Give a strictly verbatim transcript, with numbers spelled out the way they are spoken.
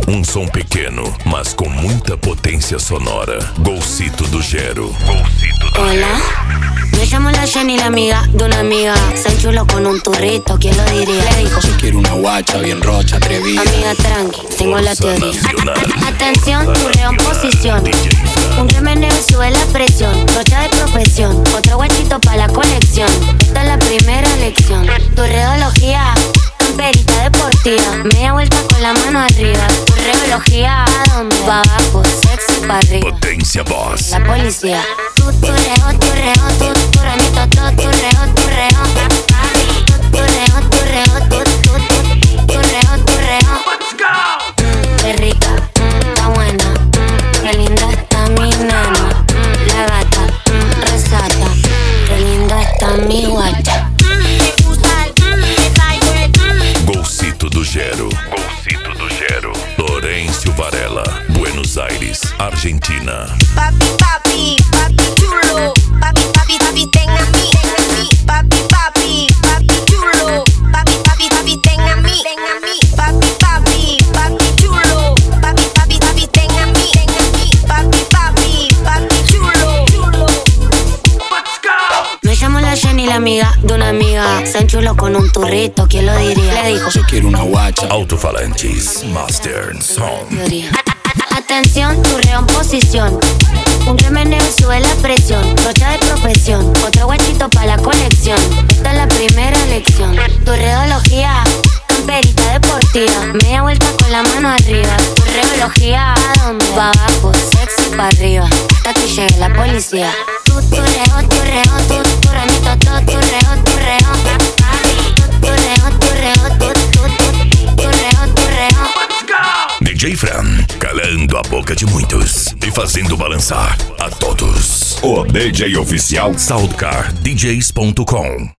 Um som pequeno, mas com muita potência sonora. Golcito do Gero. Golcito do Hola, Gero. me llamo la Jenny, la amiga de una amiga. Se enchuló con un turrito, ¿quién lo diría? Le dijo, yo quiero una guacha bien rocha, atrevida. amiga, tranqui, tengo la Fuerza teoría. Nacional. Atención, turreo en posición. D J Fran. Un remeneo sube la presión. Rocha de profesión, otro guachito pa' la colección. Esta es la primera lección. Turreología, camperita deportiva. Media vuelta con la mano arriba. Turreología, ¿a dónde? Pa' abajo, sexy pa' arriba. Potencia Boss. La policía. Tu turreo, turreo, tu turramito, tu turreo, turreo. Turreo, turreo, tu tu tu turreo, turreo. Mm, qué rica, mm, está buena, mm, qué linda está mi nena. Mm, la gata, mm, resata, qué linda está mi guacha. Golcito do Gero. Golcito do Gero. Lourenço Varela. Buenos Aires, Argentina. Papi, papi, papi chulo. Papi, papi, papi, ten a mí, ten a mí. Papi, papi, papi chulo. Papi, papi, papi, ten a mí, ten a mí. Papi, papi, papi chulo. Papi, papi, papi, ten a mí, ten a mí. Papi, papi, papi chulo, chulo. Let's go. Me llamo la Jenny, la amiga de una amiga. Se enchuló con un turrito, ¿quién lo diría? Le dijo, Yo quiero una guacha. Alto-falantes, Master Sound. teoría. Atención, turreo en posición. Un remeneo sube la presión. Rocha de profesión, otro guachito pa' la colección. Esta es la primera lección. Turreología, camperita deportiva. Media vuelta con la mano arriba. Turreología, ¿a dónde? Pa' abajo, sexy pa' arriba. Hasta que llegue la policía. Tu turreo, turreo, tu turramito, tu turreo, turreo. Turreo, turreo, tu tu tu turreo, turreo. D J Fran, calando a boca de muitos e fazendo balançar a todos. O D J oficial Soundcar D Js ponto com.